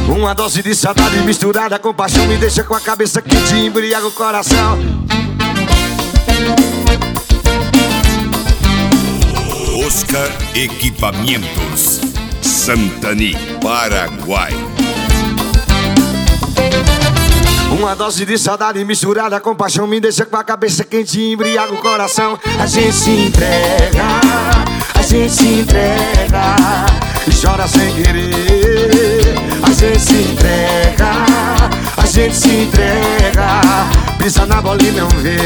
Uma dose de saudade misturada com paixão me deixa com a cabeça quente e embriaga o coração. Oscar Equipamentos, Santani, Paraguai. Uma dose de saudade misturada com paixão me deixa com a cabeça quente e embriaga o coração. A gente se entrega, a gente se entrega e chora sem querer. A gente se entrega, a gente se entrega, pisa na bola e não vê.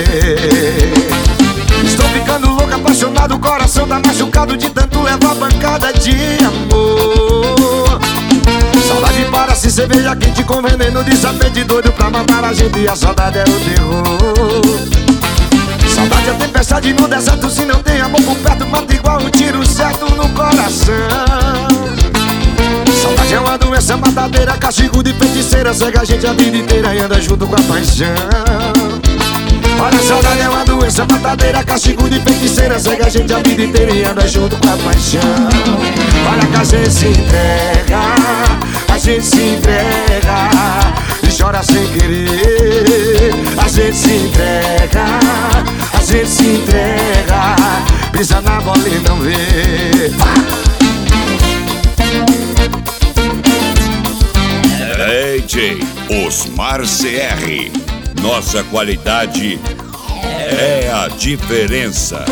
Estou ficando louco, apaixonado, o coração tá machucado de tanto levar pancada de amor. Saudade parece cerveja quente com veneno de sapete doido pra matar a gente, e a saudade é o terror. Saudade é tempestade no deserto, se não tem amor por perto, mata igual um tiro certo no coração. Saudade é uma doença matadeira, castigo de feiticeira, cega a gente a vida inteira e anda junto com a paixão. Olha, a saudade é uma doença matadeira, castigo de feiticeira, cega a gente a vida inteira e anda junto com a paixão. Olha que a gente se entrega, a gente se entrega e chora sem querer. A gente se entrega, a gente se entrega, pisa na bola e não vê. DJ Osmar CR. Nossa qualidade é a diferença.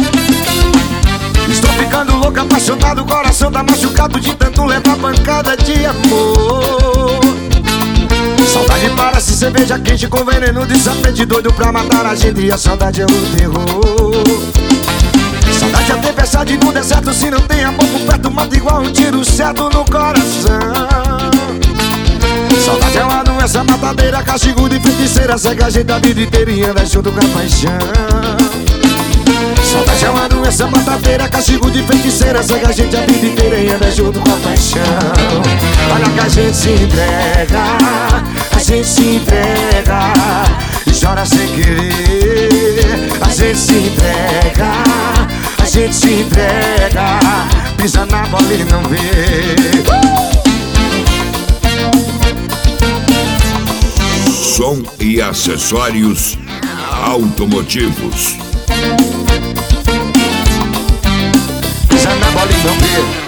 Estou ficando louco, apaixonado, o coração tá machucado de tanto levar pancada de amor. Saudade parece cerveja quente com veneno de sapete doido pra matar a gente, e a saudade é o terror. Saudade é tempestade no deserto, se não tem amor por perto, mata igual um tiro certo no coração. Saudade é uma doença matadeira, castigo de feiticeira, cega a gente a vida inteira e anda junto com a paixão. Saudade é uma doença matadeira, castigo de feiticeira, cega a gente a vida inteira e anda junto com a paixão. Olha que a gente se entrega, a gente se entrega e chora sem querer. A gente se entrega, a gente se entrega, pisa na bola e não vê. Som e acessórios automotivos. Pisa na bola e não vê.